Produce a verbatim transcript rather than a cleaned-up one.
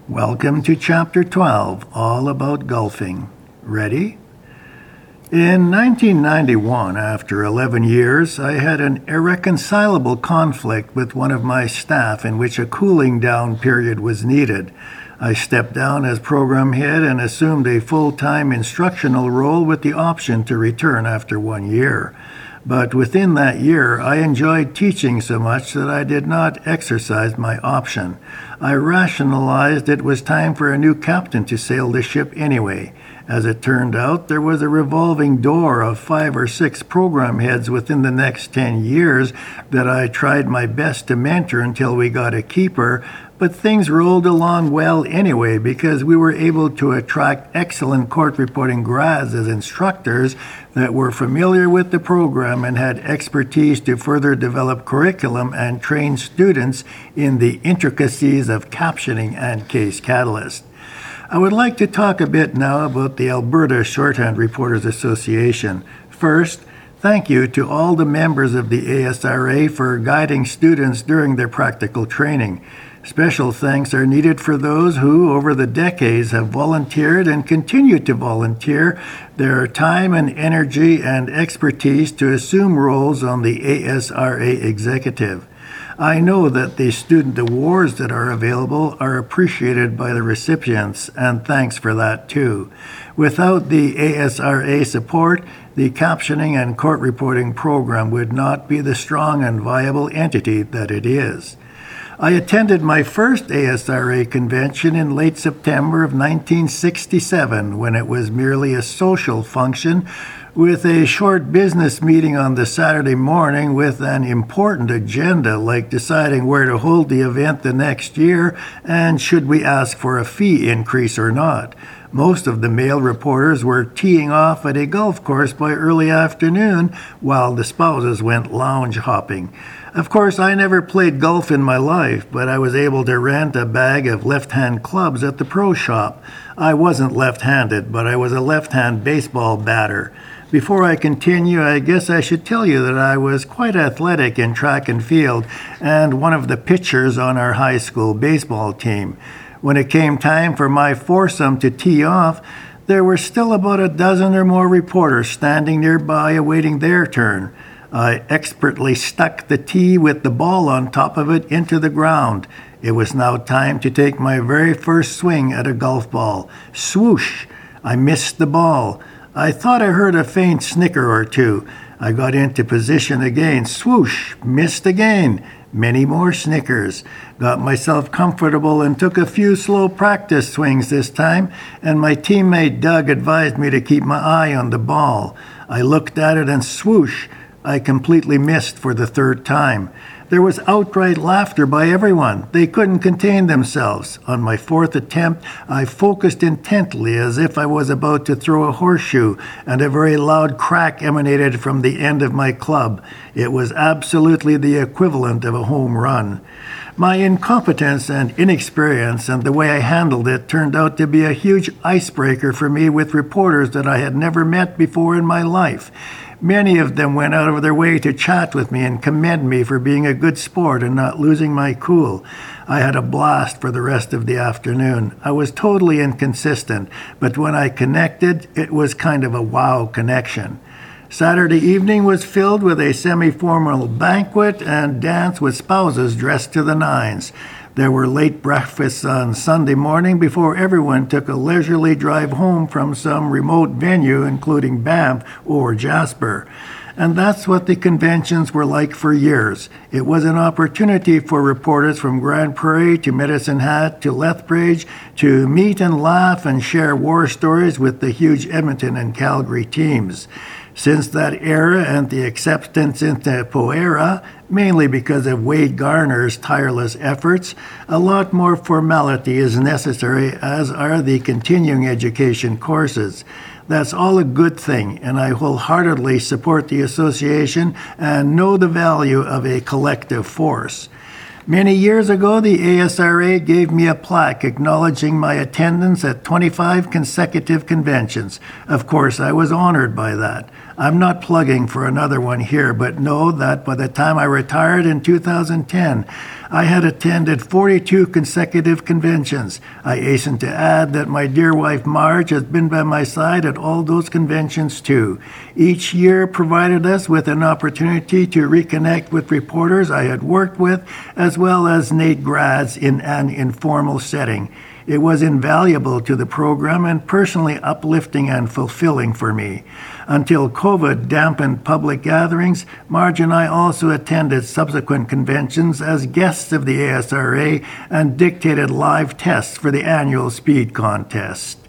Welcome to Chapter twelve, all about golfing. Ready? In nineteen ninety-one, after eleven years, I had an irreconcilable conflict with one of my staff in which a cooling down period was needed. I stepped down as program head and assumed a full-time instructional role with the option to return after one year. But within that year, I enjoyed teaching so much that I did not exercise my option. I rationalized it was time for a new captain to sail the ship anyway. As it turned out, there was a revolving door of five or six program heads within the next ten years that I tried my best to mentor until we got a keeper, but things rolled along well anyway because we were able to attract excellent court reporting grads as instructors that were familiar with the program and had expertise to further develop curriculum and train students in the intricacies of captioning and case catalyst. I would like to talk a bit now about the Alberta Shorthand Reporters Association. First, thank you to all the members of the A S R A for guiding students during their practical training. Special thanks are needed for those who, over the decades, have volunteered and continue to volunteer their time and energy and expertise to assume roles on the A S R A executive. I know that the student awards that are available are appreciated by the recipients, and thanks for that too. Without the A S R A support, the captioning and court reporting program would not be the strong and viable entity that it is. I attended my first A S R A convention in late September of nineteen sixty-seven when it was merely a social function with a short business meeting on the Saturday morning with an important agenda like deciding where to hold the event the next year and should we ask for a fee increase or not. Most of the male reporters were teeing off at a golf course by early afternoon while the spouses went lounge hopping. Of course, I never played golf in my life, but I was able to rent a bag of left-hand clubs at the pro shop. I wasn't left-handed, but I was a left-hand baseball batter. Before I continue, I guess I should tell you that I was quite athletic in track and field and one of the pitchers on our high school baseball team. When it came time for my foursome to tee off, there were still about a dozen or more reporters standing nearby awaiting their turn. I expertly stuck the tee with the ball on top of it into the ground. It was now time to take my very first swing at a golf ball. Swoosh! I missed the ball. I thought I heard a faint snicker or two. I got into position again. Swoosh! Missed again. Many more snickers. Got myself comfortable and took a few slow practice swings this time, and my teammate Doug advised me to keep my eye on the ball. I looked at it and swoosh! I completely missed for the third time. There was outright laughter by everyone. They couldn't contain themselves. On my fourth attempt, I focused intently as if I was about to throw a horseshoe, and a very loud crack emanated from the end of my club. It was absolutely the equivalent of a home run. My incompetence and inexperience and the way I handled it turned out to be a huge icebreaker for me with reporters that I had never met before in my life. Many of them went out of their way to chat with me and commend me for being a good sport and not losing my cool. I had a blast for the rest of the afternoon. I was totally inconsistent, but when I connected, it was kind of a wow connection. Saturday evening was filled with a semi-formal banquet and dance with spouses dressed to the nines. There were late breakfasts on Sunday morning before everyone took a leisurely drive home from some remote venue, including Banff or Jasper. And that's what the conventions were like for years. It was an opportunity for reporters from Grand Prairie to Medicine Hat to Lethbridge to meet and laugh and share war stories with the huge Edmonton and Calgary teams. Since that era and the acceptance into Poera, mainly because of Wade Garner's tireless efforts, a lot more formality is necessary, as are the continuing education courses. That's all a good thing, and I wholeheartedly support the association and know the value of a collective force. Many years ago, the A S R A gave me a plaque acknowledging my attendance at twenty-five consecutive conventions. Of course, I was honored by that. I'm not plugging for another one here, but know that by the time I retired in two thousand ten, I had attended forty-two consecutive conventions. I hasten to add that my dear wife Marge has been by my side at all those conventions too. Each year provided us with an opportunity to reconnect with reporters I had worked with, as well as Nate grads in an informal setting. It was invaluable to the program and personally uplifting and fulfilling for me. Until COVID dampened public gatherings, Marge and I also attended subsequent conventions as guests of the A S R A and dictated live tests for the annual speed contest.